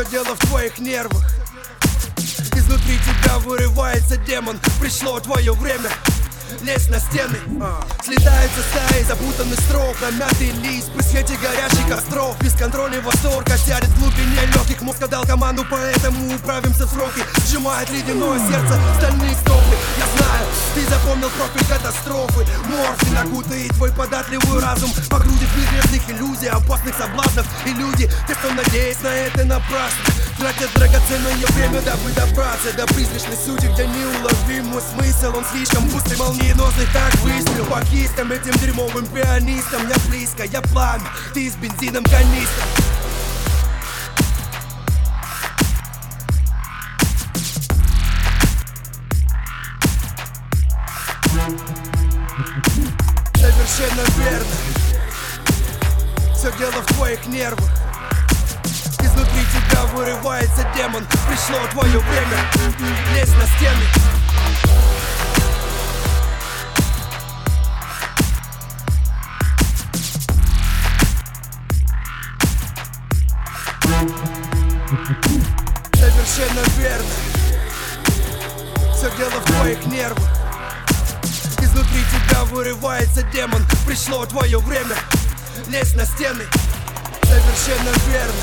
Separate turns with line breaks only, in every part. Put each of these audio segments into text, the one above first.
дело в твоих нервах. Изнутри тебя вырывается демон. Пришло твое время. Лезь на стены. Слетаются стаи запутанных строк, намятый лист при свете горящих костров. Бесконтрольный восторг осядет в глубине легких. Мозг отдал команду, поэтому управимся в сроки. Сжимает ледяное сердце стальные стопы. Я знаю, ты запомнил профиль катастрофы. Морфин окутает твой податливый разум, погрузит в грешных иллюзий, опасных соблазнов. И люди, те, кто надеясь на это напрасно, тратят драгоценное время, дабы добраться до призрачной сути, где неуловимый смысл. Он слишком быстрый, молниеносный, так выстрел по кистям. Этим дерьмовым пианистам я близко, я пламя, ты с бензином канистр. Совершенно верно. Все дело в твоих нервах. Изнутри тебя вырывается демон. Пришло твое время. Лезь на стены. Совершенно верно. Все дело в твоих нервах. Изнутри тебя вырывается демон. Пришло твое время. Лезь на стены. Совершенно верно.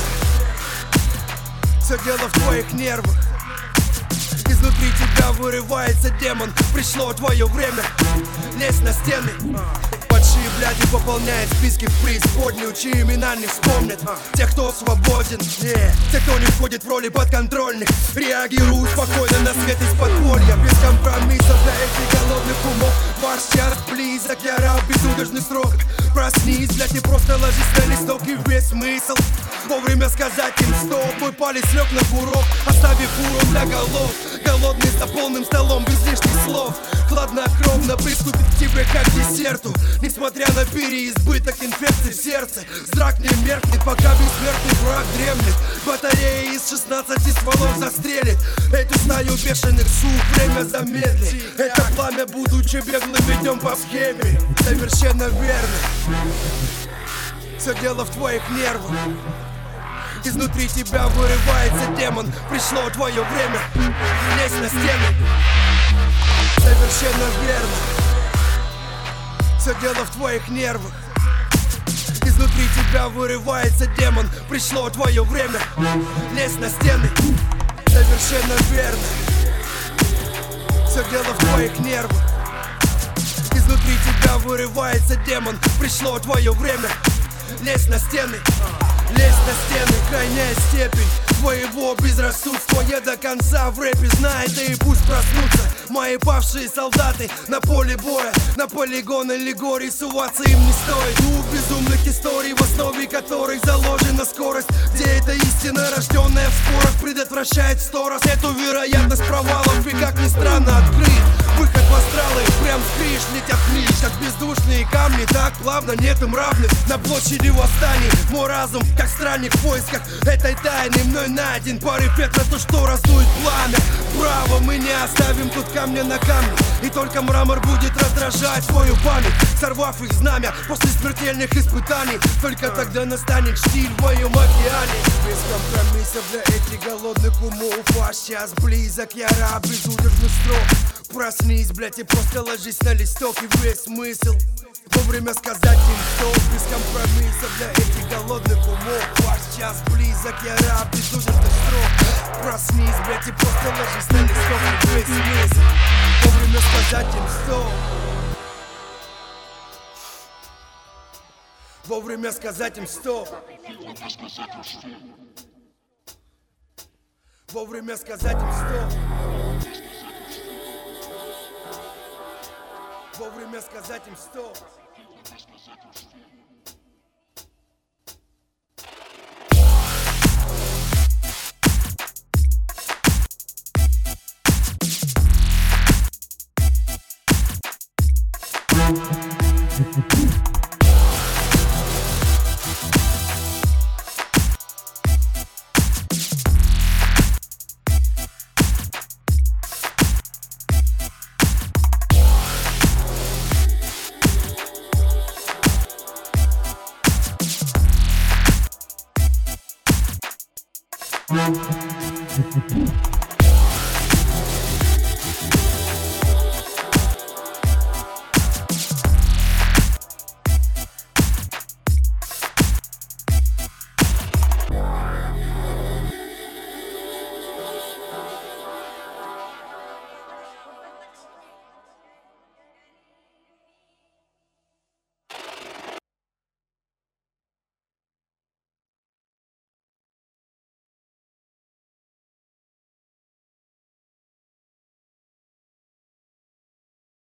Все дело в твоих нервах. Изнутри тебя вырывается демон. Пришло твое время. Лезь на стены. Большие бляди пополняет списки в преисподнюю, чьи имена не вспомнят. Те, кто свободен, те, кто не входит в роли подконтрольных, реагируют спокойно на свет из подполья. Без компромиссов для этих голодных умов. Ваш час близок, я раб безудержных срок. Проснись, блядь, не просто ложись на листок. И весь смысл вовремя сказать им стоп. Мой палец лег на курок, оставив урон для голов. Голодный за полным столом, без лишних слов. Хладнокровно приступит к тебе как к десерту. Несмотря на переизбыток инфекций в сердце, зрак не меркнет, пока бессмертный враг дремлет. Батарея из 16 стволов застрелит эту стаю бешеных сук, время замедлит. Это пламя, будучи беглым, ведем по схеме. Совершенно верно. Все дело в твоих нервах. Изнутри тебя вырывается демон. Пришло твое время. Лезь на стены. Совершенно верно. Все дело в твоих нервах. Изнутри тебя вырывается демон. Пришло твое время. Лезь на стены. Совершенно верно. Все дело в твоих нервах. Изнутри тебя вырывается демон. Пришло твое время. Лезь на стены. Лезь на стены, крайняя степень твоего безрассудства. Я до конца в рэпе, знай это и пусть проснутся мои павшие солдаты на поле боя. На полигон аллегорий суваться им не стоит. Двух безумных историй, в основе которых заложена скорость, где эта истина, рожденная в спорах, предотвращает в 100 раз эту вероятность провалов. И как ни странно открыть выход в астралы, прям с криш летят вниз, как бездушные камни, так плавно, нет им равных. На площади восстаний мой разум, как странник в поисках этой тайны, мной найден порыв ветра, то, что раздует пламя. Браво, мы не оставим тут камня на камне, и только мрамор будет раздражать свою память, сорвав их знамя после смертельных испытаний. Только тогда настанет штиль в моем океане. Без компромиссов для этих голодных умов. Ваш час близок, я раб безудержных строк. Проснись, блядь, и просто ложись на листок. И весь смысл вовремя сказать им стоп. Без компромиссов для этих голодных умов. Ваш час близок, я раб безудержных строк. Проснись, блядь, и просто ложись на листок. И весь смысл вовремя сказать им стоп. Вовремя сказать им стоп. Вовремя сказать им стоп. Вовремя сказать им стоп.